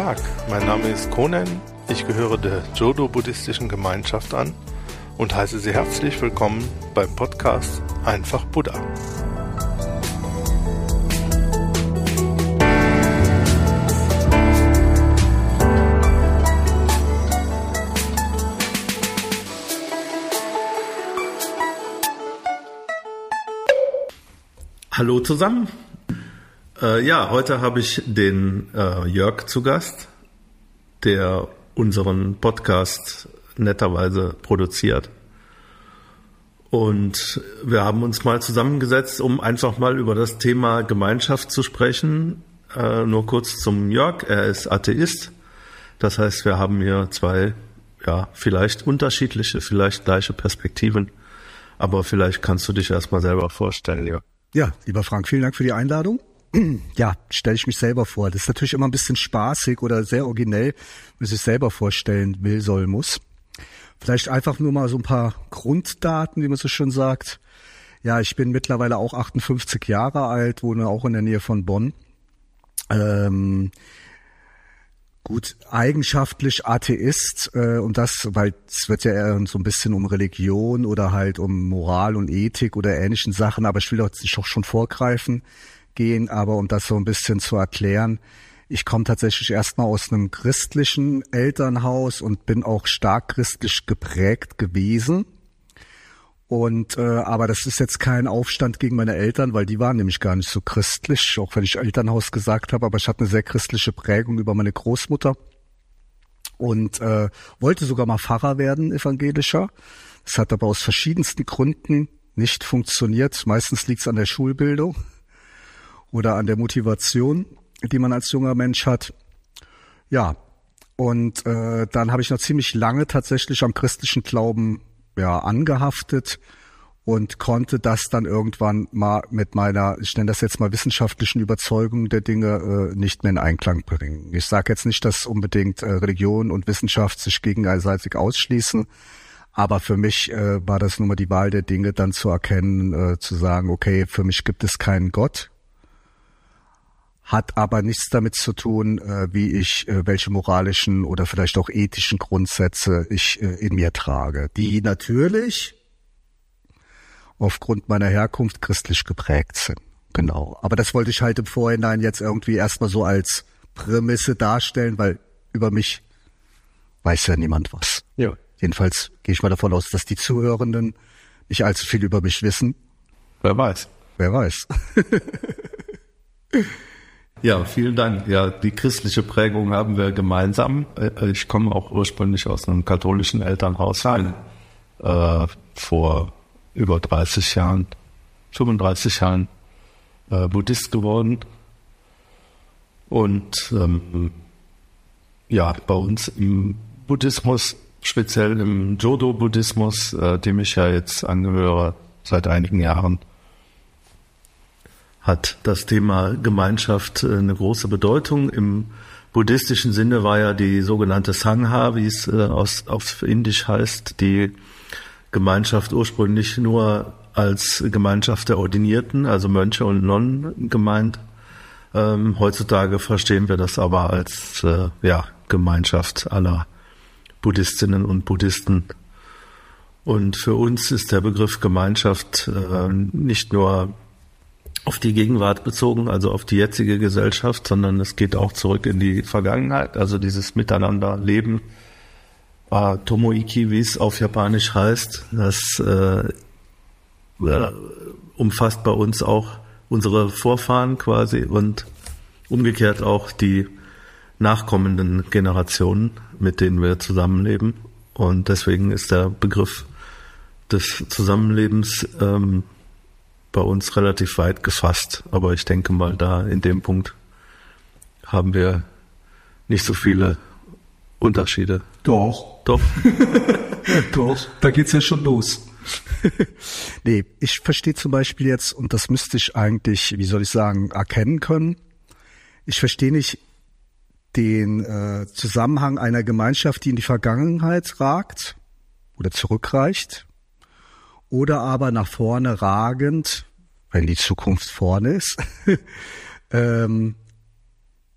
Tag, mein Name ist Konen, ich gehöre der Jodo-buddhistischen Gemeinschaft an und heiße Sie herzlich willkommen beim Podcast Einfach Buddha. Hallo zusammen. Heute habe ich den Jörg zu Gast, der unseren Podcast netterweise produziert. Und wir haben uns mal zusammengesetzt, um einfach mal über das Thema Gemeinschaft zu sprechen. Nur kurz zum Jörg, er ist Atheist. Das heißt, wir haben hier zwei, vielleicht unterschiedliche, vielleicht gleiche Perspektiven. Aber vielleicht kannst du dich erstmal selber vorstellen, Jörg. Ja, lieber Frank, vielen Dank für die Einladung. Ja, stelle ich mich selber vor. Das ist natürlich immer ein bisschen spaßig oder sehr originell, wenn man sich selber vorstellen will, soll, muss. Vielleicht einfach nur mal so ein paar Grunddaten, wie man so schön sagt. Ja, ich bin mittlerweile auch 58 Jahre alt, wohne auch in der Nähe von Bonn. Eigenschaftlich Atheist, und das, weil es wird ja eher so ein bisschen um Religion oder halt um Moral und Ethik oder ähnlichen Sachen, aber ich will doch nicht auch schon vorgreifen gehen, aber um das so ein bisschen zu erklären, ich komme tatsächlich erstmal aus einem christlichen Elternhaus und bin auch stark christlich geprägt gewesen. Und aber das ist jetzt kein Aufstand gegen meine Eltern, weil die waren nämlich gar nicht so christlich, auch wenn ich Elternhaus gesagt habe, aber ich hatte eine sehr christliche Prägung über meine Großmutter und wollte sogar mal Pfarrer werden, evangelischer. Das hat aber aus verschiedensten Gründen nicht funktioniert. Meistens liegt es an der Schulbildung oder an der Motivation, die man als junger Mensch hat. Ja, und dann habe ich noch ziemlich lange tatsächlich am christlichen Glauben angehaftet und konnte das dann irgendwann mal mit meiner, ich nenne das jetzt mal wissenschaftlichen Überzeugung der Dinge, nicht mehr in Einklang bringen. Ich sage jetzt nicht, dass unbedingt Religion und Wissenschaft sich gegenseitig ausschließen, aber für mich war das nun mal die Wahl der Dinge, dann zu erkennen, zu sagen, okay, für mich gibt es keinen Gott, hat aber nichts damit zu tun, wie ich, welche moralischen oder vielleicht auch ethischen Grundsätze ich in mir trage, die natürlich aufgrund meiner Herkunft christlich geprägt sind. Genau. Aber das wollte ich halt im Vorhinein jetzt irgendwie erstmal so als Prämisse darstellen, weil über mich weiß ja niemand was. Ja. Jedenfalls gehe ich mal davon aus, dass die Zuhörenden nicht allzu viel über mich wissen. Wer weiß. Wer weiß. Ja, vielen Dank. Ja, die christliche Prägung haben wir gemeinsam. Ich komme auch ursprünglich aus einem katholischen Elternhaus. Vor über 35 Jahren Buddhist geworden. Und bei uns im Buddhismus, speziell im Jodo-Buddhismus, dem ich ja jetzt angehöre seit einigen Jahren, hat das Thema Gemeinschaft eine große Bedeutung. Im buddhistischen Sinne war ja die sogenannte Sangha, wie es auf Indisch heißt, die Gemeinschaft ursprünglich nur als Gemeinschaft der Ordinierten, also Mönche und Nonnen gemeint. Heutzutage verstehen wir das aber als Gemeinschaft aller Buddhistinnen und Buddhisten. Und für uns ist der Begriff Gemeinschaft nicht nur auf die Gegenwart bezogen, also auf die jetzige Gesellschaft, sondern es geht auch zurück in die Vergangenheit, also dieses Miteinanderleben, Tomoiki, wie es auf Japanisch heißt, das umfasst bei uns auch unsere Vorfahren quasi und umgekehrt auch die nachkommenden Generationen, mit denen wir zusammenleben. Und deswegen ist der Begriff des Zusammenlebens bei uns relativ weit gefasst, aber ich denke mal, da in dem Punkt haben wir nicht so viele Unterschiede. Doch. Doch, da geht's ja schon los. Nee, ich verstehe zum Beispiel jetzt, und das müsste ich eigentlich, erkennen können, ich verstehe nicht den Zusammenhang einer Gemeinschaft, die in die Vergangenheit ragt oder zurückreicht, oder aber nach vorne ragend, wenn die Zukunft vorne ist,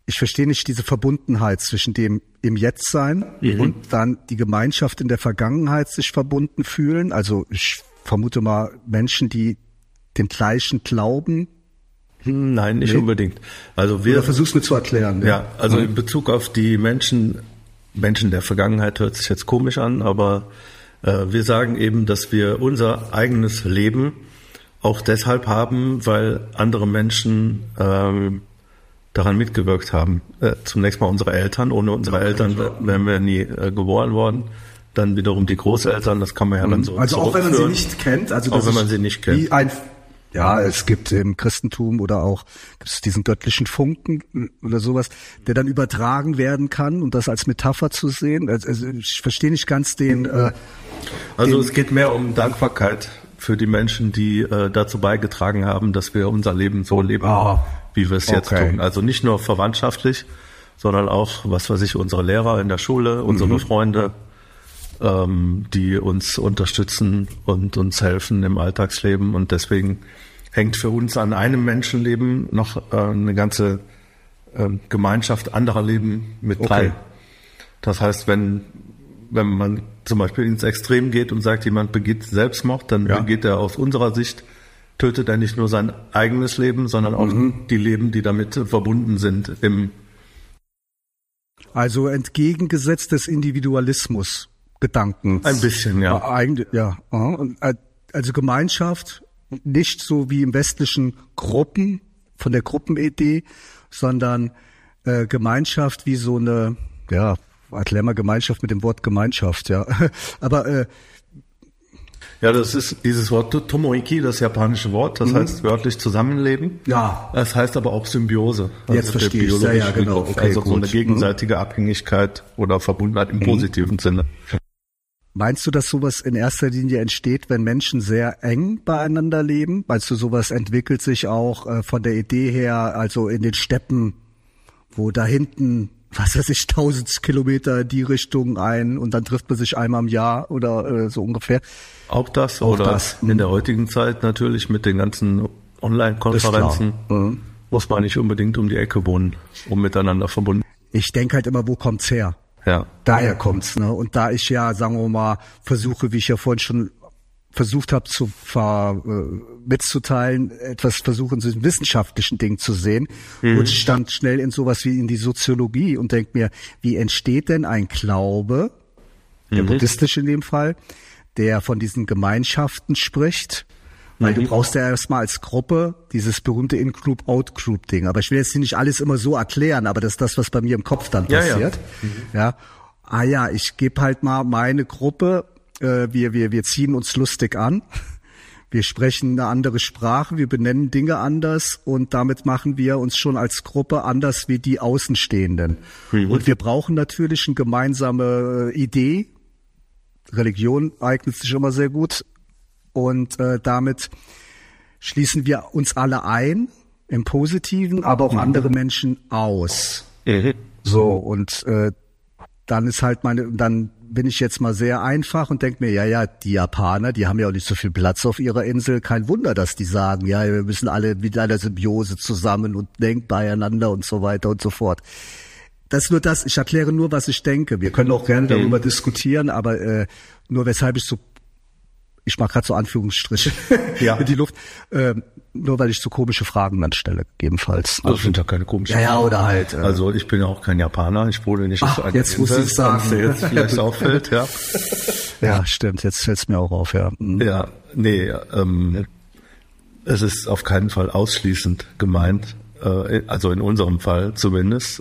ich verstehe nicht diese Verbundenheit zwischen dem im Jetztsein und dann die Gemeinschaft in der Vergangenheit sich verbunden fühlen. Also ich vermute mal Menschen, die den gleichen glauben. Nein, nicht unbedingt. Also Oder versuch's mir zu erklären. Ja, also in Bezug auf die Menschen der Vergangenheit hört sich jetzt komisch an, aber wir sagen eben, dass wir unser eigenes Leben auch deshalb haben, weil andere Menschen daran mitgewirkt haben. Zunächst mal unsere Eltern. Ohne unsere Eltern wären wir nie geboren worden. Dann wiederum die Großeltern, das kann man ja dann so also auch wenn man sie nicht kennt. Also auch wenn man sie nicht kennt. Ja, es gibt im Christentum oder auch gibt es diesen göttlichen Funken oder sowas, der dann übertragen werden kann und das als Metapher zu sehen. Also ich verstehe nicht ganz den. Es geht mehr um Dankbarkeit für die Menschen, die dazu beigetragen haben, dass wir unser Leben so leben, wie wir es jetzt tun. Also nicht nur verwandtschaftlich, sondern auch, was weiß ich, unsere Lehrer in der Schule, unsere Freunde, die uns unterstützen und uns helfen im Alltagsleben. Und deswegen hängt für uns an einem Menschenleben noch eine ganze Gemeinschaft anderer Leben mit dran. Das heißt, wenn man zum Beispiel ins Extrem geht und sagt, jemand begeht Selbstmord, dann begeht er aus unserer Sicht, tötet er nicht nur sein eigenes Leben, sondern auch die Leben, die damit verbunden sind. Also entgegengesetzt des Individualismus. Gedanken. Ein bisschen, ja. Eigentlich, ja. Also Gemeinschaft, nicht so wie im westlichen Gruppen, von der Gruppenidee, sondern Gemeinschaft wie so eine, ja, erklär mal Gemeinschaft mit dem Wort Gemeinschaft, ja. Aber ja, das ist dieses Wort Tomoiki, das japanische Wort, das heißt wörtlich Zusammenleben. Ja. Das heißt aber auch Symbiose. Jetzt verstehe ich. Ja, genau. Okay, also so eine gegenseitige Abhängigkeit oder Verbundenheit im positiven Sinne. Meinst du, dass sowas in erster Linie entsteht, wenn Menschen sehr eng beieinander leben? Meinst du, sowas entwickelt sich auch von der Idee her, also in den Steppen, wo da hinten, was weiß ich, 1000 Kilometer in die Richtung ein und dann trifft man sich einmal im Jahr oder so ungefähr? Auch das oder in der heutigen Zeit natürlich mit den ganzen Online-Konferenzen muss man nicht unbedingt um die Ecke wohnen, um miteinander verbunden. Ich denke halt immer, wo kommt's her? Ja. Daher kommt's, ne? Und da ich ja, sagen wir mal, versuche, wie ich ja vorhin schon versucht habe mitzuteilen, etwas versuchen, so ein wissenschaftlichen Ding zu sehen, und ich stand schnell in sowas wie in die Soziologie und denke mir, wie entsteht denn ein Glaube, der buddhistische in dem Fall, der von diesen Gemeinschaften spricht? Weil du brauchst ja erstmal als Gruppe dieses berühmte In-Group, Out-Group-Ding. Aber ich will jetzt nicht alles immer so erklären, aber das ist das, was bei mir im Kopf dann passiert. Ja. Ich gebe halt mal meine Gruppe, wir ziehen uns lustig an, wir sprechen eine andere Sprache, wir benennen Dinge anders und damit machen wir uns schon als Gruppe anders wie die Außenstehenden. Und wir brauchen natürlich eine gemeinsame Idee. Religion eignet sich immer sehr gut. Und damit schließen wir uns alle ein, im Positiven, aber auch andere Menschen aus. So, und dann ist halt dann bin ich jetzt mal sehr einfach und denke mir, die Japaner, die haben ja auch nicht so viel Platz auf ihrer Insel. Kein Wunder, dass die sagen, ja, wir müssen alle mit einer Symbiose zusammen und denken beieinander und so weiter und so fort. Das ist nur das, ich erkläre nur, was ich denke. Wir können auch gerne darüber diskutieren, aber nur weshalb ich mache gerade so Anführungsstriche in die Luft, nur weil ich so komische Fragen dann stelle, gegebenenfalls. Das sind ja keine komischen Fragen. Ja, oder halt. Also ich bin ja auch kein Japaner, ich wohne nicht auf einer jetzt muss ich sagen. Was dir jetzt vielleicht auffällt, ja. Ja, stimmt, jetzt fällt's mir auch auf, ja. Ja, nee, es ist auf keinen Fall ausschließend gemeint, also in unserem Fall zumindest.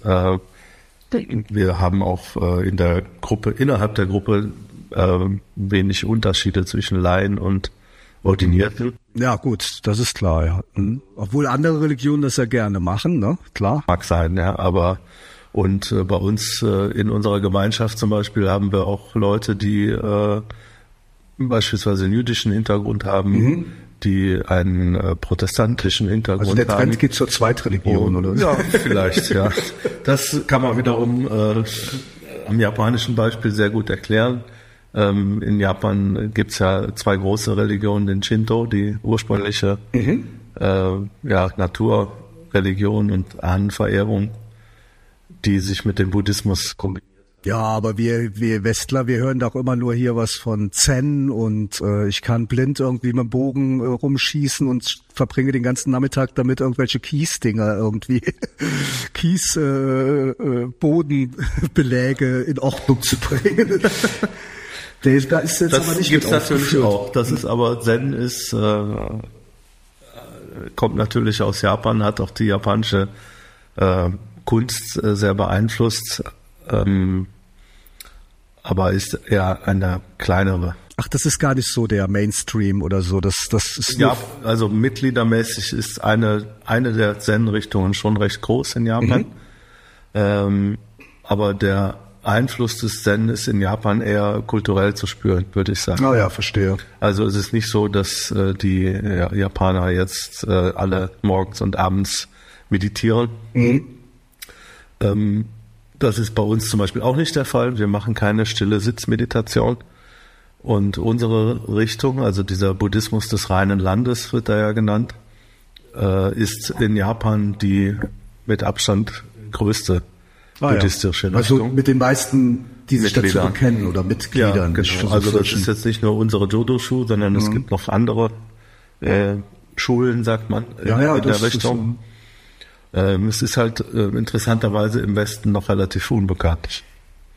Wir haben auch innerhalb der Gruppe wenig Unterschiede zwischen Laien und Ordinierten. Ja, gut, das ist klar, ja. Obwohl andere Religionen das ja gerne machen, ne? Klar. Mag sein, ja, aber bei uns in unserer Gemeinschaft zum Beispiel haben wir auch Leute, die beispielsweise einen jüdischen Hintergrund haben, die einen protestantischen Hintergrund haben. Also der Trend geht zur Zweitreligion, oder? Ja, vielleicht, ja. Das kann man wiederum am japanischen Beispiel sehr gut erklären. In Japan gibt's ja zwei große Religionen, den Shinto, die ursprüngliche Naturreligion und Ahnenverehrung, die sich mit dem Buddhismus kombiniert. Ja, aber wir Westler, wir hören doch immer nur hier was von Zen und ich kann blind irgendwie mit dem Bogen rumschießen und verbringe den ganzen Nachmittag damit, irgendwelche Kiesdinger irgendwie, Bodenbeläge in Ordnung zu bringen. Da ist jetzt das aber nicht gibt's natürlich auch. Das ist aber Zen ist kommt natürlich aus Japan, hat auch die japanische Kunst sehr beeinflusst. Aber ist eher eine kleinere. Ach, das ist gar nicht so der Mainstream oder so. Das ist ja, also mitgliedermäßig ist eine der Zen-Richtungen schon recht groß in Japan. Aber der Einfluss des Zen ist in Japan eher kulturell zu spüren, würde ich sagen. Ah ja, verstehe. Also es ist nicht so, dass die Japaner jetzt alle morgens und abends meditieren. Das ist bei uns zum Beispiel auch nicht der Fall. Wir machen keine stille Sitzmeditation. Und unsere Richtung, also dieser Buddhismus des reinen Landes, wird da ja genannt, ist in Japan die mit Abstand größte buddhistische Richtung. Also mit den meisten, die sich dazu bekennen oder Mitgliedern. Ja, genau. Also das ist jetzt nicht nur unsere Jodo-Shu, sondern es gibt noch andere Schulen, sagt man, in der Richtung. Es ist halt interessanterweise im Westen noch relativ unbekannt.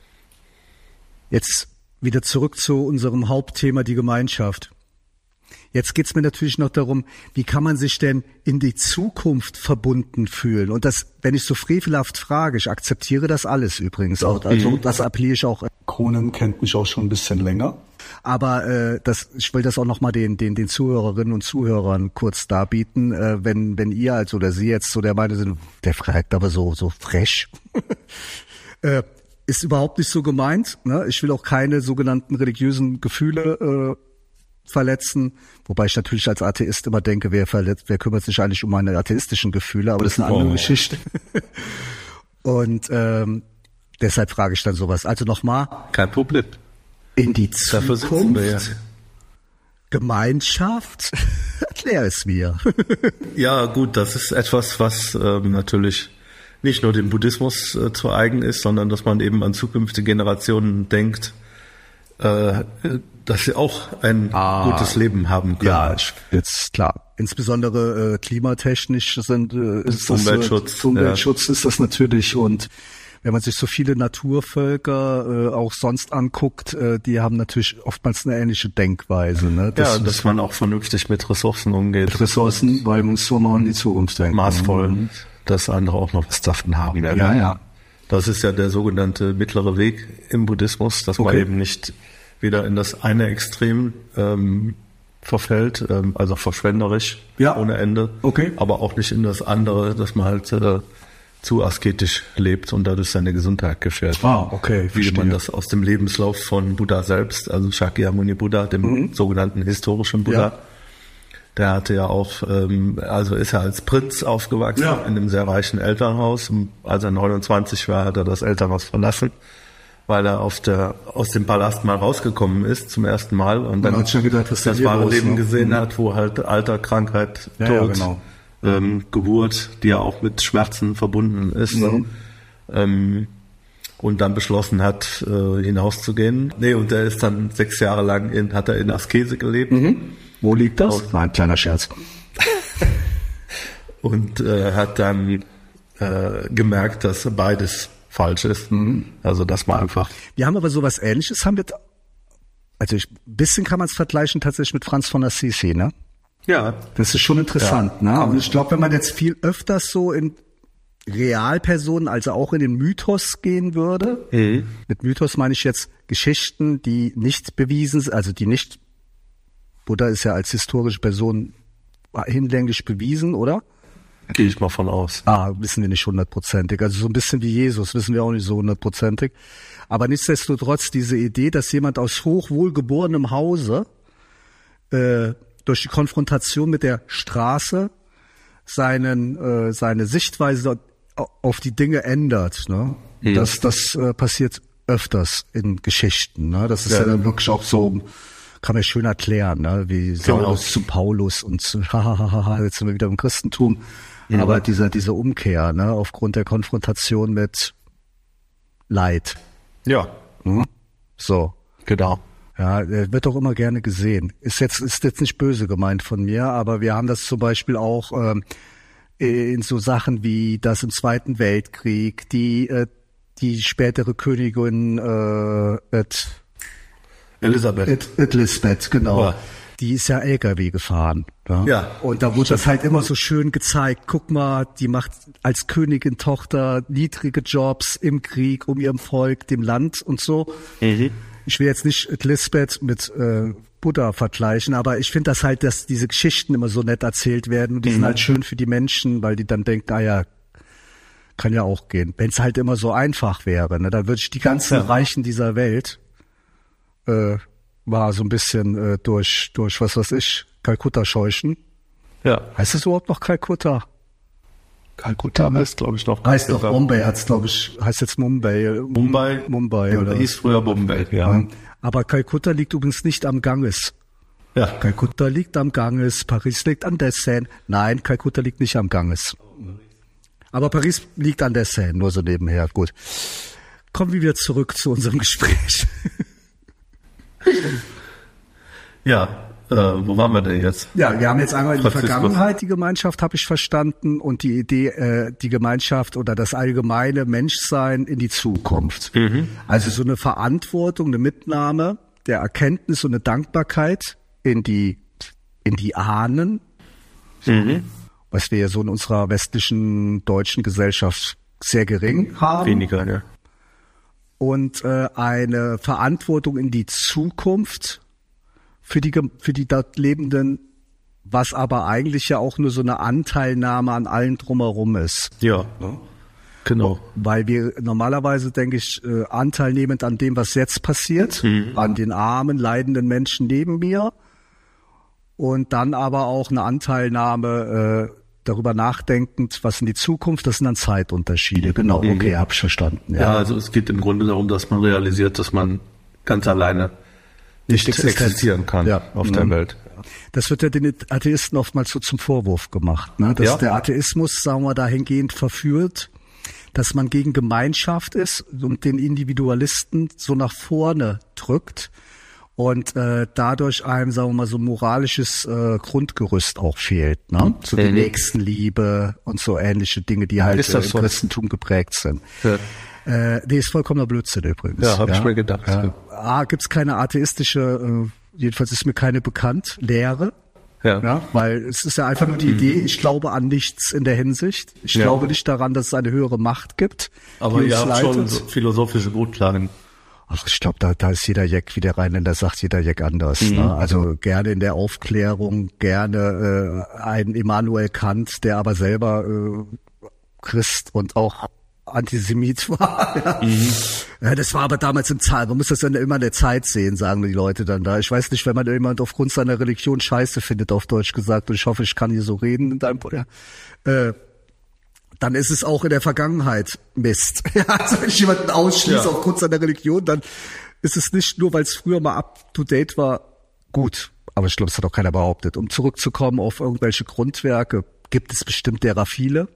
Jetzt wieder zurück zu unserem Hauptthema, die Gemeinschaft. Jetzt geht's mir natürlich noch darum, wie kann man sich denn in die Zukunft verbunden fühlen? Und das, wenn ich so frevelhaft frage, ich akzeptiere das alles übrigens auch. Also das appelliere ich auch. Kronen kennt mich auch schon ein bisschen länger. Aber ich will das auch nochmal den Zuhörerinnen und Zuhörern kurz darbieten. Wenn ihr also oder Sie jetzt so der Meinung sind, der fragt aber so frech, ist überhaupt nicht so gemeint. Ne? Ich will auch keine sogenannten religiösen Gefühle verletzen, wobei ich natürlich als Atheist immer denke, wer kümmert sich eigentlich um meine atheistischen Gefühle, aber das ist eine andere Geschichte. Und deshalb frage ich dann sowas. Also nochmal. Kein Problem. In die Zukunft, Gemeinschaft, erklär es mir. Ja gut, das ist etwas, was natürlich nicht nur dem Buddhismus zu eigen ist, sondern dass man eben an zukünftige Generationen denkt, dass sie auch ein gutes Leben haben können. Ja, jetzt klar. Insbesondere klimatechnisch ist Umweltschutz ist das natürlich, und wenn man sich so viele Naturvölker auch sonst anguckt, die haben natürlich oftmals eine ähnliche Denkweise. Ne? Dass man auch vernünftig mit Ressourcen umgeht. Mit Ressourcen, weil man muss so mal in die Zukunft denken. Maßvoll, dass andere auch noch was davon haben werden. Ja. Das ist ja der sogenannte mittlere Weg im Buddhismus, dass man eben nicht wieder in das eine Extrem verfällt, also verschwenderisch ohne Ende, aber auch nicht in das andere, dass man halt zu asketisch lebt und dadurch seine Gesundheit gefährdet. Wie man das aus dem Lebenslauf von Buddha selbst, also Shakyamuni Buddha, dem sogenannten historischen Buddha, der hatte ja auch, also ist er als Prinz aufgewachsen in einem sehr reichen Elternhaus. Als er 29 war, hat er das Elternhaus verlassen, weil er aus dem Palast mal rausgekommen ist zum ersten Mal und dann das wahre Leben gesehen hat, wo halt Alter, Krankheit, Tod, Geburt, die ja auch mit Schmerzen verbunden ist. Und dann beschlossen hat, hinauszugehen. Und er ist dann 6 Jahre lang hat er in Askese gelebt. Wo liegt das? War ein kleiner Scherz. Und hat dann gemerkt, dass beides falsch ist. Also das war einfach. Wir haben aber sowas Ähnliches, ein bisschen kann man es vergleichen tatsächlich mit Franz von Assisi, ne? Ja. Das ist schon interessant, ne? Und ich glaube, wenn man jetzt viel öfters so in Realpersonen, also auch in den Mythos gehen würde, mit Mythos meine ich jetzt Geschichten, die nicht bewiesen sind, also die nicht, Buddha ist ja als historische Person hinlänglich bewiesen, oder? Gehe ich mal von aus. Wissen wir nicht 100%ig. Also so ein bisschen wie Jesus wissen wir auch nicht so 100%ig. Aber nichtsdestotrotz diese Idee, dass jemand aus hochwohlgeborenem Hause durch die Konfrontation mit der Straße seine Sichtweise auf die Dinge ändert. Ne? Das passiert öfters in Geschichten. Ne? Das ist ja dann wirklich auch so, kann man schön erklären, ne? Wie Saulus zu Paulus und jetzt sind wir wieder im Christentum. Aber diese Umkehr, ne, aufgrund der Konfrontation mit Leid. Ja. So. Genau. Ja, wird auch immer gerne gesehen. Ist jetzt nicht böse gemeint von mir, aber wir haben das zum Beispiel auch in so Sachen wie das im Zweiten Weltkrieg, die spätere Königin Elisabeth, genau. Ja. Die ist ja LKW gefahren. Ja. Und da wurde das halt immer so schön gezeigt. Guck mal, die macht als Königin Tochter niedrige Jobs im Krieg, um ihrem Volk, dem Land und so. Mhm. Ich will jetzt nicht Elisabeth mit Buddha vergleichen, aber ich finde das halt, dass diese Geschichten immer so nett erzählt werden und die sind halt schön für die Menschen, weil die dann denken, kann ja auch gehen. Wenn es halt immer so einfach wäre, ne, dann würde ich die ganzen Reichen dieser Welt war so ein bisschen durch was weiß ich, Kalkutta scheuchen. Ja. Heißt es überhaupt noch Kalkutta? Kalkutta heißt, glaube ich, noch. Heißt doch Mumbai, heißt jetzt Mumbai. Mumbai. Ja, oder hieß früher Mumbai, ja. Aber Kalkutta liegt übrigens nicht am Ganges. Ja. Kalkutta liegt am Ganges, Paris liegt an der Seine. Nein, Kalkutta liegt nicht am Ganges. Aber Paris liegt an der Seine, nur so nebenher. Gut. Kommen wir wieder zurück zu unserem Gespräch. Ja, wo waren wir denn jetzt? Ja, wir haben jetzt einmal die Vergangenheit, die Gemeinschaft habe ich verstanden und die Idee, die Gemeinschaft oder das allgemeine Menschsein in die Zukunft. Mhm. Also so eine Verantwortung, eine Mitnahme der Erkenntnis und eine Dankbarkeit in die Ahnen, was wir ja so in unserer westlichen deutschen Gesellschaft sehr gering haben. Weniger, ja. Und eine Verantwortung in die Zukunft für die dort Lebenden, was aber eigentlich ja auch nur so eine Anteilnahme an allem drumherum ist. Ja, genau. Weil wir normalerweise, denke ich, Anteil nehmend an dem, was jetzt passiert, an den armen, leidenden Menschen neben mir und dann aber auch eine Anteilnahme darüber nachdenkend, was in die Zukunft, das sind dann Zeitunterschiede. Genau, okay, hab ich verstanden. Ja, also es geht im Grunde darum, dass man realisiert, dass man ganz alleine nicht existieren kann auf der Welt. Das wird ja den Atheisten oftmals so zum Vorwurf gemacht, ne? Dass der Atheismus, sagen wir, dahingehend verführt, dass man gegen Gemeinschaft ist und den Individualisten so nach vorne drückt und dadurch einem, sagen wir mal, so moralisches Grundgerüst auch fehlt, ne? So die Nächstenliebe und so ähnliche Dinge, die halt im Christentum geprägt sind. Ja. Nee, ist vollkommener Blödsinn übrigens. Ja, habe ich mir gedacht. Ja. Gibt's keine atheistische, jedenfalls ist mir keine bekannt, Lehre. Ja, weil es ist ja einfach nur die Idee, ich glaube an nichts in der Hinsicht. Ich glaube nicht daran, dass es eine höhere Macht gibt. Aber ihr habt schon so philosophische Grundlagen. Ach, ich glaube, da ist jeder Jack, wie der Rheinländer sagt, jeder Jack anders. Ne? Also gerne in der Aufklärung, gerne ein Immanuel Kant, der aber selber Christ und auch Antisemit war. Ja, das war aber damals im Zahl. Man muss das dann immer in der Zeit sehen, sagen die Leute dann da. Ich weiß nicht, wenn man jemand aufgrund seiner Religion Scheiße findet, auf Deutsch gesagt, und ich hoffe, ich kann hier so reden in deinem dann ist es auch in der Vergangenheit Mist. Ja, also wenn ich jemanden ausschließe aufgrund seiner Religion, dann ist es nicht nur, weil es früher mal up to date war, gut. Aber ich glaube, es hat auch keiner behauptet. Um zurückzukommen auf irgendwelche Grundwerke, gibt es bestimmt derer viele.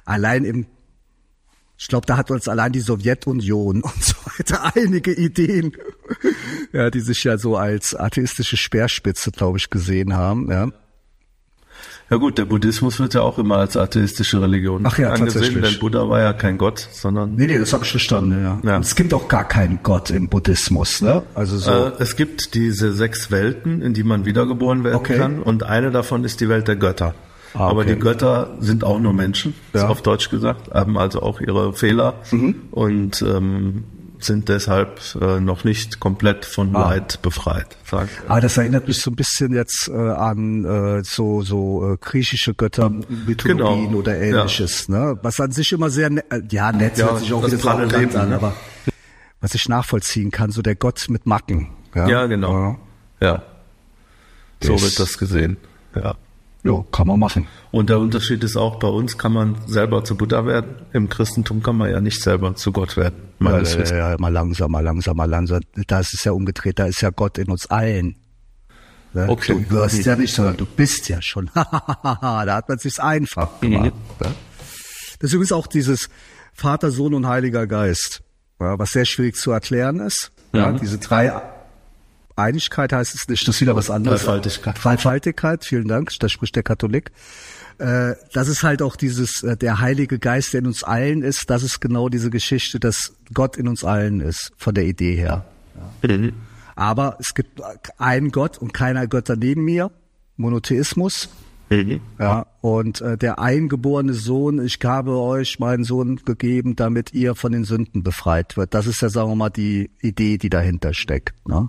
Ich glaube, da hat uns allein die Sowjetunion und so weiter einige Ideen, ja, die sich ja so als atheistische Speerspitze, glaube ich, gesehen haben. Ja gut, der Buddhismus wird ja auch immer als atheistische Religion angesehen, denn Buddha war ja kein Gott, sondern... Nee, das habe ich verstanden, ja. Es gibt auch gar keinen Gott im Buddhismus, ne? Also so. Es gibt diese 6 Welten, in die man wiedergeboren werden kann, und eine davon ist die Welt der Götter. Aber die Götter sind auch nur Menschen, auf Deutsch gesagt, haben also auch ihre Fehler und sind deshalb noch nicht komplett von Leid befreit. Das erinnert mich so ein bisschen jetzt an so griechische Göttermythologien oder Ähnliches, ne? Was an sich immer sehr nett hört sich auch wieder so arrogant an, aber was ich nachvollziehen kann, so der Gott mit Macken. Ja, genau. Ja. So wird das gesehen. Ja. Ja, kann man machen. Und der Unterschied ist auch, bei uns kann man selber zu Buddha werden. Im Christentum kann man ja nicht selber zu Gott werden. Ja, mal langsam. Da ist es ja umgedreht, da ist ja Gott in uns allen. Ne? Okay. Du wirst ja nicht, sondern du bist ja schon. Da hat man sich's einfach gemacht. Ne? Das ist übrigens auch dieses Vater, Sohn und Heiliger Geist. ja, was sehr schwierig zu erklären ist. Ja, diese Dreieinigkeit heißt es nicht, das ist wieder was anderes. Dreifaltigkeit, vielen Dank, da spricht der Katholik. Das ist halt auch dieses, der Heilige Geist, der in uns allen ist, das ist genau diese Geschichte, dass Gott in uns allen ist, von der Idee her. Ja. Aber es gibt einen Gott und keiner Götter neben mir, Monotheismus. Ja, und der eingeborene Sohn, ich habe euch meinen Sohn gegeben, damit ihr von den Sünden befreit wird. Das ist ja, sagen wir mal, die Idee, die dahinter steckt. Ne?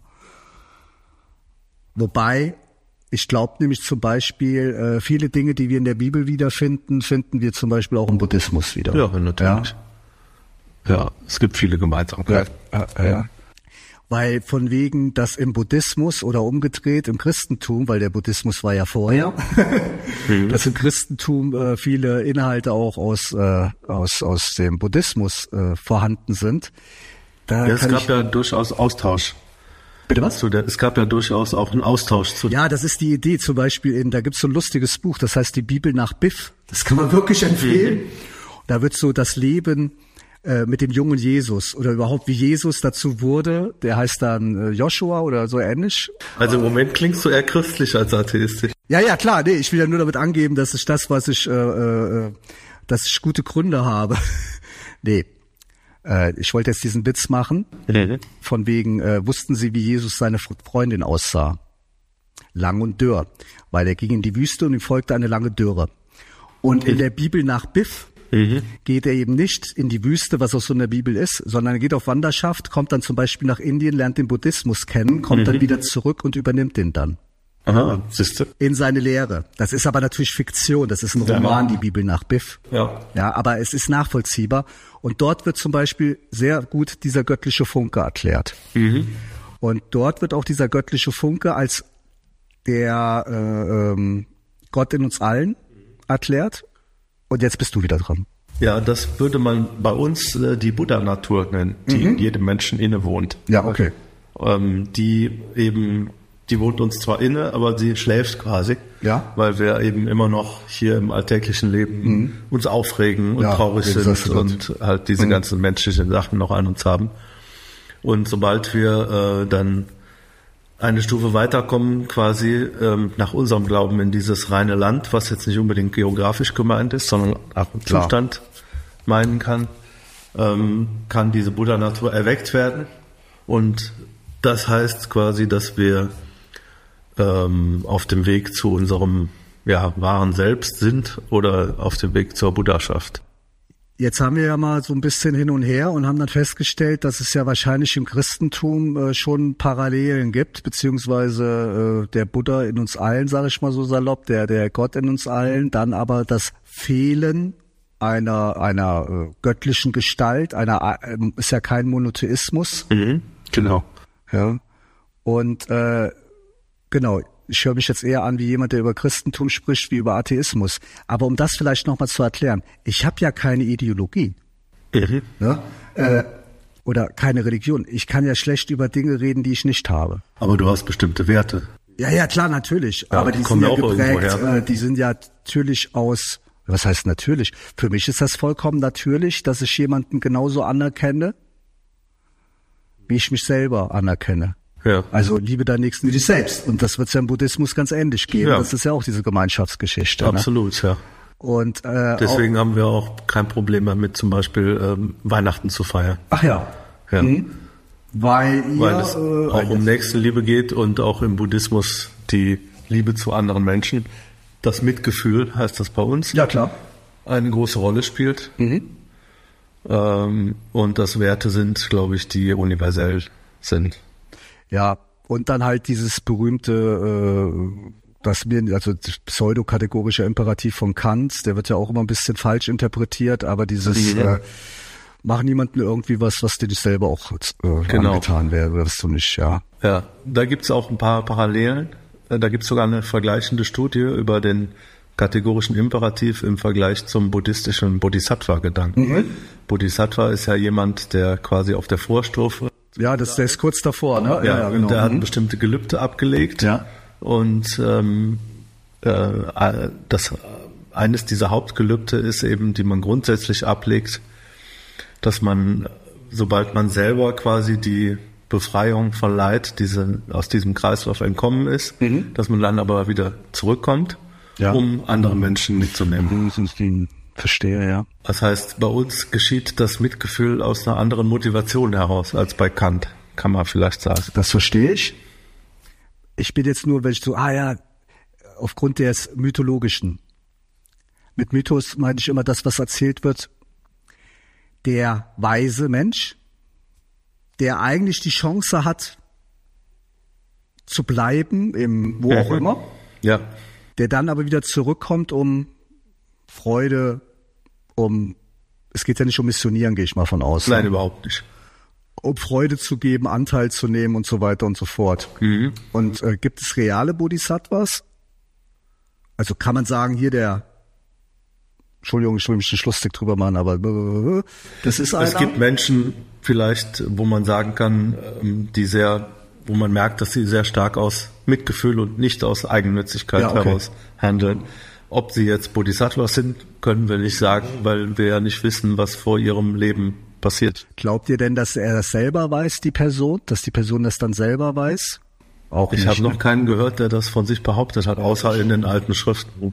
Wobei, ich glaube nämlich zum Beispiel, viele Dinge, die wir in der Bibel wiederfinden, finden wir zum Beispiel auch im Buddhismus wieder. Ja, natürlich. Ja, es gibt viele Gemeinsamkeiten. Ja. Weil von wegen, dass im Buddhismus oder umgedreht im Christentum, weil der Buddhismus war ja vorher, dass im Christentum viele Inhalte auch aus dem Buddhismus vorhanden sind. Es gab ja durchaus Austausch. Bitte was? Es gab ja durchaus auch einen Austausch zu. Ja, das ist die Idee. Zum Beispiel da gibt's so ein lustiges Buch, das heißt die Bibel nach Biff. Das kann man wirklich empfehlen. Da wird so das Leben mit dem jungen Jesus oder überhaupt wie Jesus dazu wurde. Der heißt dann Joshua oder so ähnlich. Also im Moment klingst du eher christlich als atheistisch. Ja, klar. Nee, ich will ja nur damit angeben, dass ich das, dass ich gute Gründe habe. Nee. Ich wollte jetzt diesen Witz machen, von wegen, wussten Sie, wie Jesus seine Freundin aussah? Lang und dürr, weil er ging in die Wüste und ihm folgte eine lange Dürre. Und in der Bibel nach Biff geht er eben nicht in die Wüste, was auch so in der Bibel ist, sondern er geht auf Wanderschaft, kommt dann zum Beispiel nach Indien, lernt den Buddhismus kennen, kommt dann wieder zurück und übernimmt den dann. Aha, siehste. In seine Lehre. Das ist aber natürlich Fiktion, das ist ein Roman, die Bibel nach Biff. Ja, aber es ist nachvollziehbar. Und dort wird zum Beispiel sehr gut dieser göttliche Funke erklärt. Und dort wird auch dieser göttliche Funke als der Gott in uns allen erklärt. Und jetzt bist du wieder dran. Ja, das würde man bei uns die Buddha-Natur nennen, die jedem Menschen innewohnt. Ja, okay. Die wohnt uns zwar inne, aber sie schläft quasi, weil wir eben immer noch hier im alltäglichen Leben uns aufregen und traurig sind und halt diese ganzen menschlichen Sachen noch an uns haben. Und sobald wir dann eine Stufe weiterkommen, quasi nach unserem Glauben in dieses reine Land, was jetzt nicht unbedingt geografisch gemeint ist, sondern auch einen Zustand meinen kann diese Buddha-Natur erweckt werden. Und das heißt quasi, dass wir auf dem Weg zu unserem wahren Selbst sind oder auf dem Weg zur Buddhaschaft. Jetzt haben wir ja mal so ein bisschen hin und her und haben dann festgestellt, dass es ja wahrscheinlich im Christentum schon Parallelen gibt, beziehungsweise der Buddha in uns allen, sage ich mal so salopp, der Gott in uns allen, dann aber das Fehlen einer göttlichen Gestalt, ist ja kein Monotheismus. Genau. Ja. Und genau, ich höre mich jetzt eher an wie jemand, der über Christentum spricht, wie über Atheismus. Aber um das vielleicht nochmal zu erklären, ich habe ja keine Ideologie. Ne? Oder keine Religion. Ich kann ja schlecht über Dinge reden, die ich nicht habe. Aber du hast bestimmte Werte. Ja, klar, natürlich. Aber die sind ja geprägt, die sind ja natürlich was heißt natürlich? Für mich ist das vollkommen natürlich, dass ich jemanden genauso anerkenne, wie ich mich selber anerkenne. Ja. Also liebe deinen Nächsten wie dich selbst. Und das wird es ja im Buddhismus ganz ähnlich geben. Ja. Das ist ja auch diese Gemeinschaftsgeschichte. Absolut, ne? Ja. Und deswegen haben wir auch kein Problem damit, zum Beispiel Weihnachten zu feiern. Ach ja. Weil es auch um Nächstenliebe geht und auch im Buddhismus die Liebe zu anderen Menschen. Das Mitgefühl heißt das bei uns. Ja, klar. Eine große Rolle spielt. Und das Werte sind, glaube ich, die universell sind. Ja, und dann halt dieses berühmte, das pseudokategorische Imperativ von Kant, der wird ja auch immer ein bisschen falsch interpretiert, aber dieses mach niemandem irgendwie was dir nicht selber auch angetan wäre, wirst du nicht, ja. Ja, da gibt's auch ein paar Parallelen. Da gibt's sogar eine vergleichende Studie über den kategorischen Imperativ im Vergleich zum buddhistischen Bodhisattva-Gedanken. Bodhisattva ist ja jemand, der quasi auf der Vorstufe. Ja, der ist kurz davor, ne? Ja, genau. Der hat bestimmte Gelübde abgelegt. Ja. Und eines dieser Hauptgelübde ist eben, die man grundsätzlich ablegt, dass man sobald man selber quasi die Befreiung von Leid, aus diesem Kreislauf entkommen ist, dass man dann aber wieder zurückkommt, um andere Menschen mitzunehmen. Verstehe, ja. Das heißt, bei uns geschieht das Mitgefühl aus einer anderen Motivation heraus als bei Kant, kann man vielleicht sagen. Das verstehe ich. Ich bin jetzt nur, wenn ich so, aufgrund des Mythologischen. Mit Mythos meine ich immer das, was erzählt wird. Der weise Mensch, der eigentlich die Chance hat, zu bleiben, wo auch immer. Ja. Der dann aber wieder zurückkommt, um Freude, es geht ja nicht um Missionieren, gehe ich mal von aus. Nein, überhaupt nicht. Um Freude zu geben, Anteil zu nehmen und so weiter und so fort. Und gibt es reale Bodhisattvas? Also kann man sagen, hier Entschuldigung, ich will mich nicht lustig drüber machen, aber das ist einer. Es gibt Menschen vielleicht, wo man sagen kann, wo man merkt, dass sie sehr stark aus Mitgefühl und nicht aus Eigennützigkeit heraus handeln. Ob sie jetzt Bodhisattvas sind, können wir nicht sagen, weil wir ja nicht wissen, was vor ihrem Leben passiert. Glaubt ihr denn, dass er das selber weiß, die Person? Dass die Person das dann selber weiß? Auch nicht. Ich habe noch keinen gehört, der das von sich behauptet hat, außer in den alten Schriften.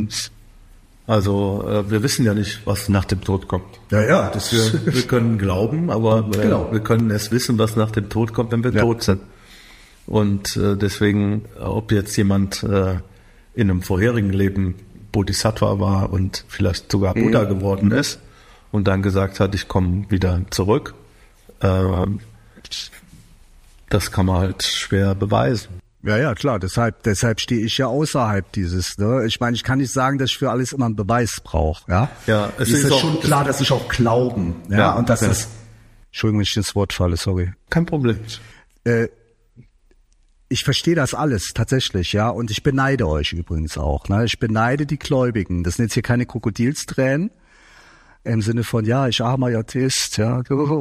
Also wir wissen ja nicht, was nach dem Tod kommt. Ja. Wir können glauben, aber wir können erst wissen, was nach dem Tod kommt, wenn wir tot sind. Und deswegen, ob jetzt jemand in einem vorherigen Leben Bodhisattva war und vielleicht sogar Buddha geworden ist und dann gesagt hat, ich komme wieder zurück, das kann man halt schwer beweisen. Ja, klar, deshalb stehe ich ja außerhalb dieses, ne? Ich meine, ich kann nicht sagen, dass ich für alles immer einen Beweis brauche, ja? Ja, es ist auch, schon klar, dass ich auch glauben, ja, und das ist, Entschuldigung, wenn ich ins Wort falle, sorry. Kein Problem. Ich verstehe das alles, tatsächlich, ja, und ich beneide euch übrigens auch, ne? Ich beneide die Gläubigen, das sind jetzt hier keine Krokodilstränen, im Sinne von, ja, ich armer Atheist, ja,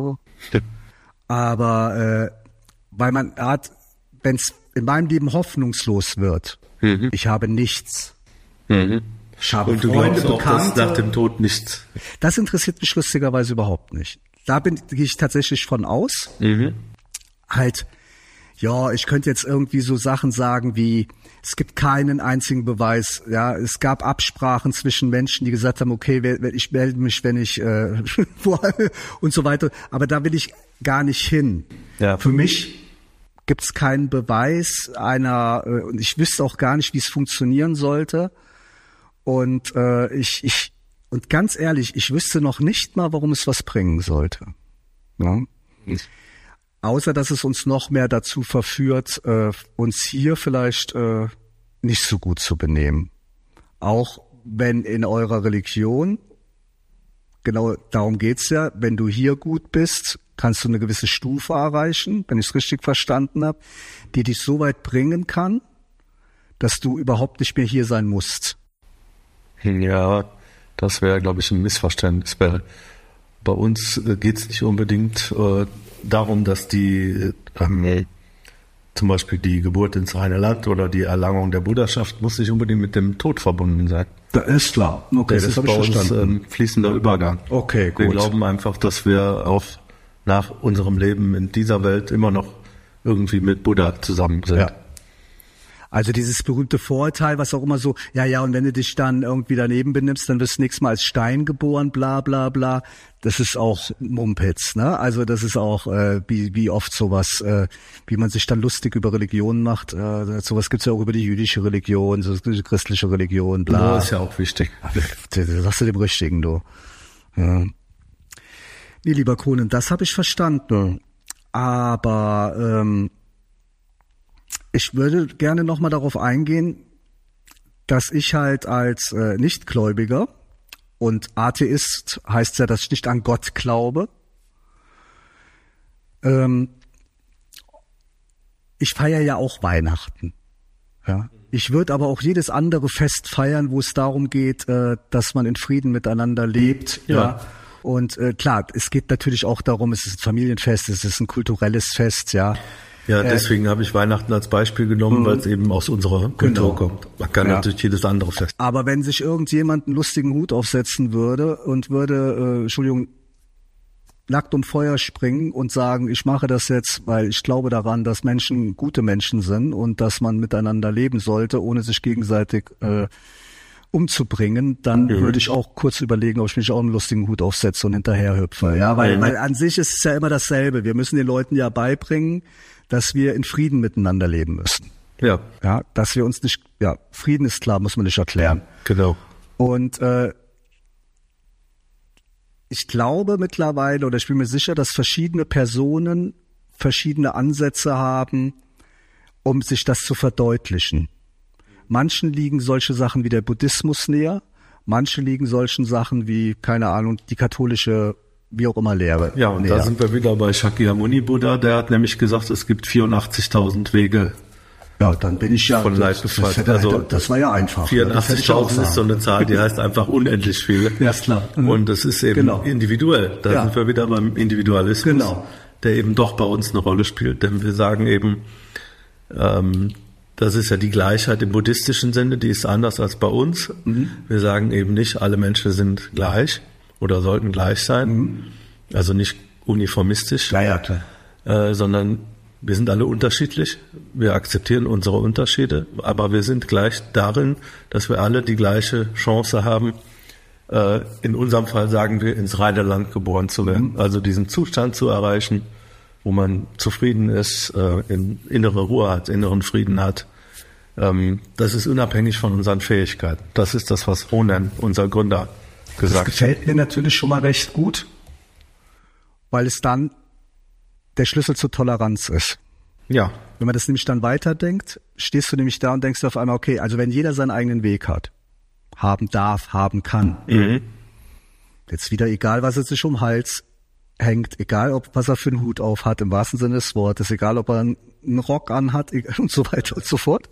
aber, weil man hat, wenn es in meinem Leben hoffnungslos wird, ich habe nichts. Ich habe und du Freunde, glaubst auch, Bekannte. dass nach dem Tod nichts. Das interessiert mich lustigerweise überhaupt nicht. Da gehe ich tatsächlich von aus. Halt, ja, ich könnte jetzt irgendwie so Sachen sagen wie, es gibt keinen einzigen Beweis. Ja, es gab Absprachen zwischen Menschen, die gesagt haben, okay, ich melde mich, wenn ich und so weiter. Aber da will ich gar nicht hin. Ja. Für mich gibt es keinen Beweis und ich wüsste auch gar nicht, wie es funktionieren sollte. Und und ganz ehrlich, ich wüsste noch nicht mal, warum es was bringen sollte. Ja? Außer, dass es uns noch mehr dazu verführt, uns hier vielleicht nicht so gut zu benehmen. Auch wenn in eurer Religion, genau darum geht's ja, wenn du hier gut bist, kannst du eine gewisse Stufe erreichen, wenn ich es richtig verstanden habe, die dich so weit bringen kann, dass du überhaupt nicht mehr hier sein musst. Ja, das wäre, glaube ich, ein Missverständnis, weil bei uns geht es nicht unbedingt darum, dass zum Beispiel die Geburt ins reine Land oder die Erlangung der Buddhaschaft muss nicht unbedingt mit dem Tod verbunden sein. Das ist klar. Okay, das ist bei uns fließender Übergang. Okay, gut. Wir glauben einfach, dass wir nach unserem Leben in dieser Welt immer noch irgendwie mit Buddha zusammen sind. Ja. Also dieses berühmte Vorurteil, was auch immer so, ja, und wenn du dich dann irgendwie daneben benimmst, dann wirst du nächstes Mal als Stein geboren, bla bla bla. Das ist auch Mumpitz, ne? Also das ist auch wie oft sowas, wie man sich dann lustig über Religionen macht. Sowas gibt's ja auch über die jüdische Religion, so die christliche Religion, bla. Das ist ja auch wichtig. Das sagst du dem Richtigen, du. Ja. Nee, lieber Conan, das habe ich verstanden. Aber ich würde gerne nochmal darauf eingehen, dass ich halt als Nichtgläubiger, und Atheist heißt ja, dass ich nicht an Gott glaube, ich feiere ja auch Weihnachten. Ja? Ich würde aber auch jedes andere Fest feiern, wo es darum geht, dass man in Frieden miteinander lebt. Ja. Und klar, es geht natürlich auch darum, es ist ein Familienfest, es ist ein kulturelles Fest, ja. Ja, deswegen habe ich Weihnachten als Beispiel genommen, weil es eben aus unserer Kultur kommt. Man kann natürlich jedes andere Fest. Aber wenn sich irgendjemand einen lustigen Hut aufsetzen würde und würde, Entschuldigung, nackt um Feuer springen und sagen, ich mache das jetzt, weil ich glaube daran, dass Menschen gute Menschen sind und dass man miteinander leben sollte, ohne sich gegenseitig umzubringen, dann würde ich auch kurz überlegen, ob ich mich auch einen lustigen Hut aufsetze und hinterher hüpfe. Ja, weil an sich ist es ja immer dasselbe. Wir müssen den Leuten ja beibringen, dass wir in Frieden miteinander leben müssen. Ja. Ja, dass wir uns nicht, ja, Frieden ist klar, muss man nicht erklären. Genau. Und ich glaube mittlerweile, oder ich bin mir sicher, dass verschiedene Personen verschiedene Ansätze haben, um sich das zu verdeutlichen. Manchen liegen solche Sachen wie der Buddhismus näher, manche liegen solchen Sachen wie, keine Ahnung, die katholische, wie auch immer, Lehre Ja, und näher. da sind wir wieder bei Shakyamuni Buddha, der hat nämlich gesagt, es gibt 84.000 Wege. Ja, dann bin ich ja von Leid befreit. Das war ja einfach. 84.000 ist so eine Zahl, die heißt einfach unendlich viel. Ja, ist klar. Und es ist eben individuell. Da sind wir wieder beim Individualismus, der eben doch bei uns eine Rolle spielt. Denn wir sagen eben, das ist ja die Gleichheit im buddhistischen Sinne, die ist anders als bei uns. Wir sagen eben nicht, alle Menschen sind gleich oder sollten gleich sein. Also nicht uniformistisch, Ja, klar. sondern wir sind alle unterschiedlich. Wir akzeptieren unsere Unterschiede, aber wir sind gleich darin, dass wir alle die gleiche Chance haben, in unserem Fall sagen wir, ins reine Land geboren zu werden. Also diesen Zustand zu erreichen, wo man zufrieden ist, innere Ruhe hat, inneren Frieden hat. Das ist unabhängig von unseren Fähigkeiten. Das ist das, was Honen, unser Gründer, gesagt hat. Das gefällt mir natürlich schon mal recht gut, weil es dann der Schlüssel zur Toleranz ist. Ja. Wenn man das nämlich dann weiterdenkt, stehst du nämlich da und denkst auf einmal, okay, also wenn jeder seinen eigenen Weg hat, haben darf, haben kann, jetzt wieder egal, was er sich um den Hals hängt, egal, was er für einen Hut auf hat, im wahrsten Sinne des Wortes, egal, ob er einen Rock anhat und so weiter und so fort,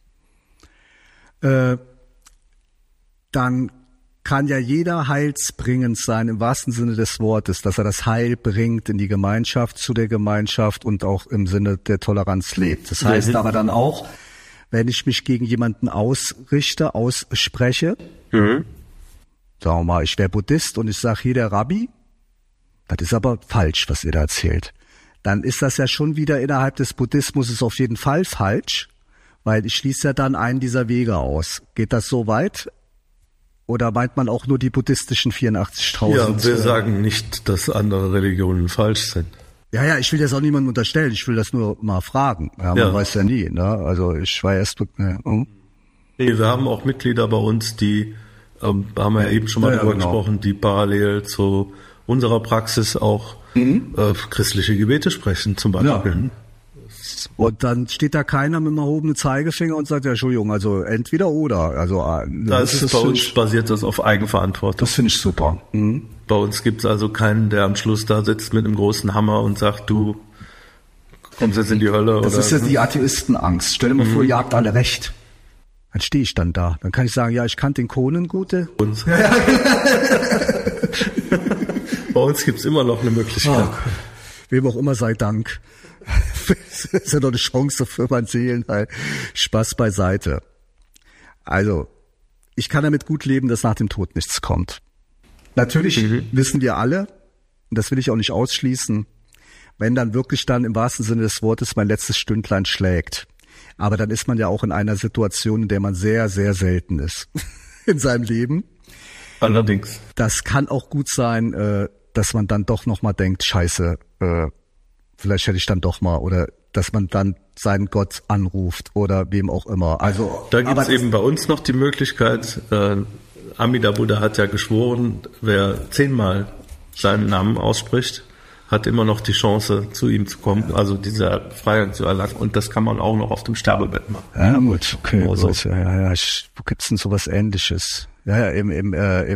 dann kann ja jeder heilsbringend sein, im wahrsten Sinne des Wortes, dass er das Heil bringt in die Gemeinschaft, zu der Gemeinschaft und auch im Sinne der Toleranz lebt. Das heißt aber dann auch, wenn ich mich gegen jemanden ausspreche, sagen wir mal, ich wäre Buddhist und ich sage, hier der Rabbi, das ist aber falsch, was ihr da erzählt. Dann ist das ja schon wieder innerhalb des Buddhismus ist auf jeden Fall falsch, weil ich schließe ja dann einen dieser Wege aus. Geht das so weit? Oder meint man auch nur die buddhistischen 84.000? Ja, wir sagen nicht, dass andere Religionen falsch sind. Ja, ich will das auch niemandem unterstellen. Ich will das nur mal fragen. Ja, man weiß ja nie. Ne? Also ich war erst... Nee, wir haben auch Mitglieder bei uns, die, haben wir ja eben schon mal darüber gesprochen, die parallel zu unserer Praxis auch christliche Gebete sprechen zum Beispiel. Ja. Und dann steht da keiner mit dem erhobenen Zeigefinger und sagt, ja, Entschuldigung, also entweder oder. Also das ist bei uns basiert das auf Eigenverantwortung. Das finde ich super. Bei uns gibt es also keinen, der am Schluss da sitzt mit einem großen Hammer und sagt, du kommst jetzt in die Hölle. Das ist ja die Atheistenangst. Stell dir mal vor, ihr habt alle recht. Dann stehe ich dann da. Dann kann ich sagen, ja, ich kannte den Kohnen gute. Bei uns gibt es immer noch eine Möglichkeit. Oh, wem auch immer sei Dank. Das ist ja doch eine Chance für mein Seelenheil. Spaß beiseite. Also, ich kann damit gut leben, dass nach dem Tod nichts kommt. Natürlich wissen wir alle, und das will ich auch nicht ausschließen, wenn dann wirklich dann im wahrsten Sinne des Wortes mein letztes Stündlein schlägt. Aber dann ist man ja auch in einer Situation, in der man sehr, sehr selten ist in seinem Leben. Allerdings. Das kann auch gut sein, dass man dann doch nochmal denkt, scheiße, vielleicht hätte ich dann doch mal, oder dass man dann seinen Gott anruft oder wem auch immer. Also da gibt es eben bei uns noch die Möglichkeit, Amida Buddha hat ja geschworen, wer 10-mal seinen Namen ausspricht, hat immer noch die Chance, zu ihm zu kommen, also diese Freiheit zu erlangen. Und das kann man auch noch auf dem Sterbebett machen. Ja, gut, okay. Also. Ja. Wo gibt's denn sowas Ähnliches? Ja, im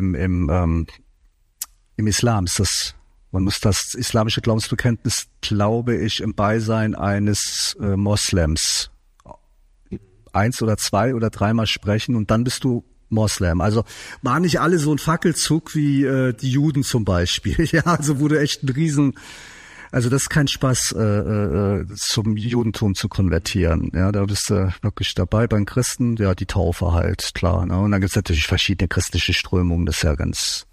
Islam ist das. Man muss das islamische Glaubensbekenntnis, glaube ich, im Beisein eines Moslems 1 oder 2 oder 3-mal sprechen und dann bist du Moslem. Also waren nicht alle so ein Fackelzug wie die Juden zum Beispiel. Ja, also wurde echt ein Riesen... Also das ist kein Spaß, zum Judentum zu konvertieren. Ja, da bist du wirklich dabei. Beim Christen, ja, die Taufe halt, klar. Ne? Und dann gibt's natürlich verschiedene christliche Strömungen. Das ist ja ganz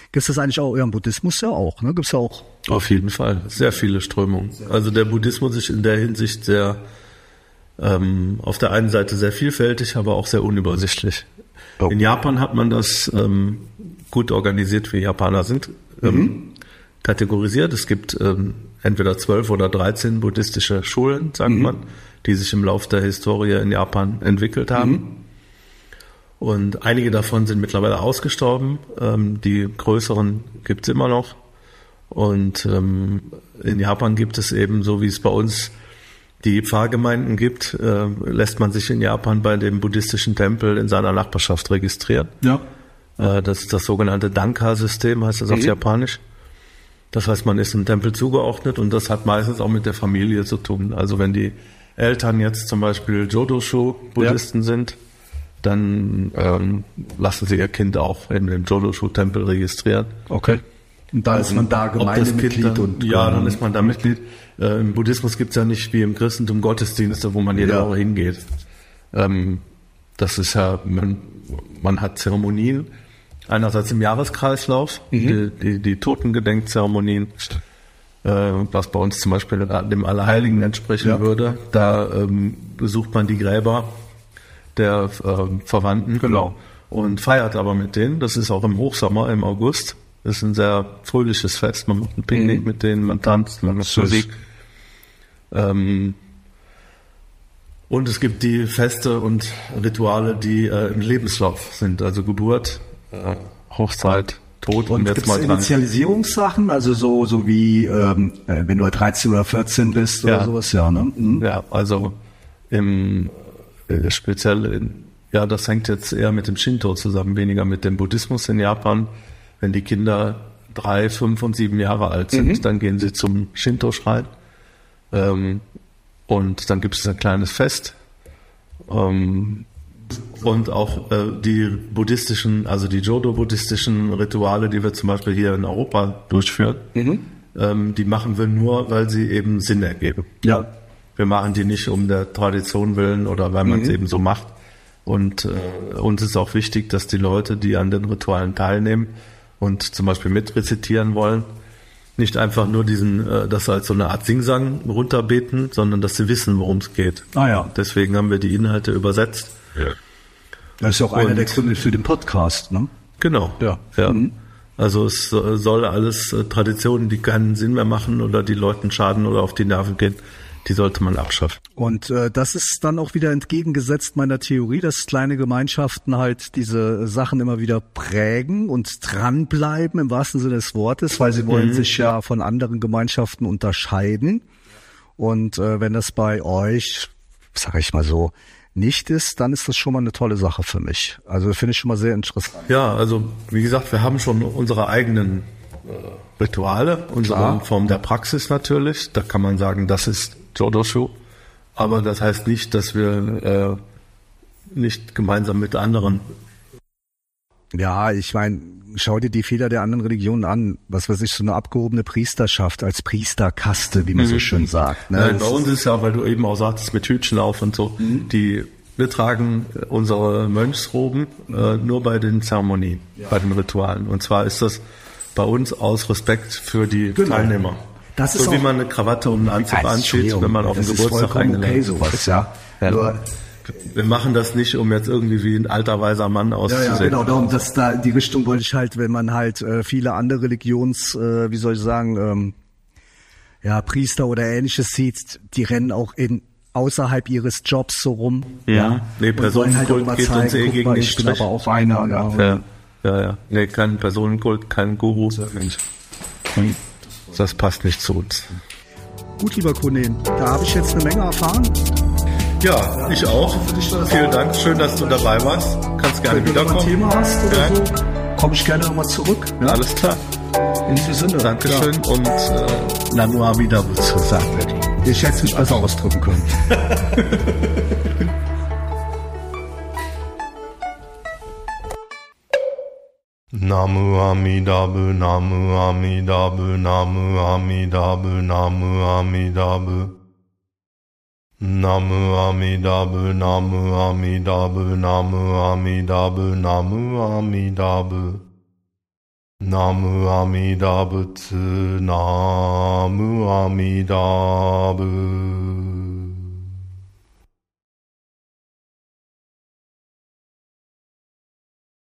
Gibt es das eigentlich auch, ja, im Buddhismus ja auch, ne? Gibt's ja auch. Auf jeden Fall, sehr viele Strömungen. Also der Buddhismus ist in der Hinsicht sehr, auf der einen Seite sehr vielfältig, aber auch sehr unübersichtlich. Oh. In Japan hat man das gut organisiert, wie Japaner sind, kategorisiert. Es gibt entweder 12 oder 13 buddhistische Schulen, sagt man, die sich im Laufe der Historie in Japan entwickelt haben. Und einige davon sind mittlerweile ausgestorben. Die größeren gibt's immer noch. Und in Japan gibt es eben, so wie es bei uns die Pfarrgemeinden gibt, lässt man sich in Japan bei dem buddhistischen Tempel in seiner Nachbarschaft registrieren. Ja. Das ist das sogenannte Danka-System, heißt das auf Japanisch. Das heißt, man ist im Tempel zugeordnet und das hat meistens auch mit der Familie zu tun. Also wenn die Eltern jetzt zum Beispiel Jodoshu-Buddhisten sind, dann lassen sie ihr Kind auch in dem Jodoshu-Tempel registrieren. Okay. Und dann ist man da Gemeindemitglied und ja, dann ist man da Mitglied. Im Buddhismus gibt's ja nicht wie im Christentum Gottesdienste, wo man jede Woche hingeht. Das ist ja, man hat Zeremonien, einerseits im Jahreskreislauf, die Totengedenkzeremonien, was bei uns zum Beispiel dem Allerheiligen entsprechen würde. Da besucht man die Gräber der Verwandten und feiert aber mit denen. Das ist auch im Hochsommer, im August. Das ist ein sehr fröhliches Fest. Man macht ein Picknick mit denen, man tanzt, man macht Musik. Und es gibt die Feste und Rituale, die im Lebenslauf sind. Also Geburt, Hochzeit, Tod und jetzt mal Initialisierungssachen, also so wie wenn du 13 oder 14 bist oder sowas, ne? Ja, also speziell das hängt jetzt eher mit dem Shinto zusammen, weniger mit dem Buddhismus in Japan. Wenn die Kinder 3, 5 und 7 Jahre alt sind, dann gehen sie zum Shinto-Schrein. Und dann gibt es ein kleines Fest. Und auch die buddhistischen, also die Jodo-buddhistischen Rituale, die wir zum Beispiel hier in Europa durchführen, die machen wir nur, weil sie eben Sinn ergeben. Ja. Wir machen die nicht um der Tradition willen oder weil man es eben so macht. Und uns ist auch wichtig, dass die Leute, die an den Ritualen teilnehmen und zum Beispiel mitrezitieren wollen, nicht einfach nur das als so eine Art Singsang runterbeten, sondern dass sie wissen, worum es geht. Ah ja. Deswegen haben wir die Inhalte übersetzt. Ja. Das ist ja auch einer der Gründe für den Podcast, ne? Genau. Ja. Also es soll alles Traditionen, die keinen Sinn mehr machen oder die Leuten schaden oder auf die Nerven gehen, die sollte man abschaffen. Und das ist dann auch wieder entgegengesetzt meiner Theorie, dass kleine Gemeinschaften halt diese Sachen immer wieder prägen und dranbleiben im wahrsten Sinne des Wortes, weil sie wollen sich ja von anderen Gemeinschaften unterscheiden. Und wenn das bei euch, sag ich mal so, nicht ist, dann ist das schon mal eine tolle Sache für mich. Also finde ich schon mal sehr interessant. Ja, also wie gesagt, wir haben schon unsere eigenen Rituale, unsere Form der Praxis natürlich. Da kann man sagen, das ist Jodoshu. Aber das heißt nicht, dass wir nicht gemeinsam mit anderen. Ja, ich meine, schau dir die Fehler der anderen Religionen an. Was weiß ich, so eine abgehobene Priesterschaft als Priesterkaste, wie man so schön sagt. Ne? Bei uns ist ja, weil du eben auch sagtest, mit Hütchen auf und so, wir tragen unsere Mönchsroben nur bei den Zeremonien, bei den Ritualen. Und zwar ist das bei uns aus Respekt für die Teilnehmer. Das ist so wie man eine Krawatte und einen Anzug anzieht, wenn man auf den Geburtstag eingeladen ist. Sowas, ja. Nur, wir machen das nicht, um jetzt irgendwie wie ein alter weiser Mann auszusehen. Ja, genau, darum, dass da die Richtung wollte ich halt, wenn man halt viele andere wie soll ich sagen, Priester oder Ähnliches sieht, die rennen auch außerhalb ihres Jobs so rum. Ja. Nee, Personenkult halt geht uns gegen den Ich bin aber auch einer. Ja. Nee, kein Personenkult, kein Guru. Das passt nicht zu uns. Gut, lieber Kunin, da habe ich jetzt eine Menge erfahren. Ja, ich auch. Vielen Dank, schön, dass du dabei warst. Kannst gerne wiederkommen. Wenn du ein Thema hast oder so, komme ich gerne nochmal zurück. Ja? Alles klar. In diesem Sinne. Dankeschön und Nanu Amida zu sagen. Ich hätte es nicht besser ausdrücken können. Namu Amidabu, Namu Amidabu, Namu Amidabu, Namu Amidabu. Namu Amidabu, Namu Amidabu, Namu Amidabu, Namu Amidabu. ナムアミダ仏、ナムアミダ仏。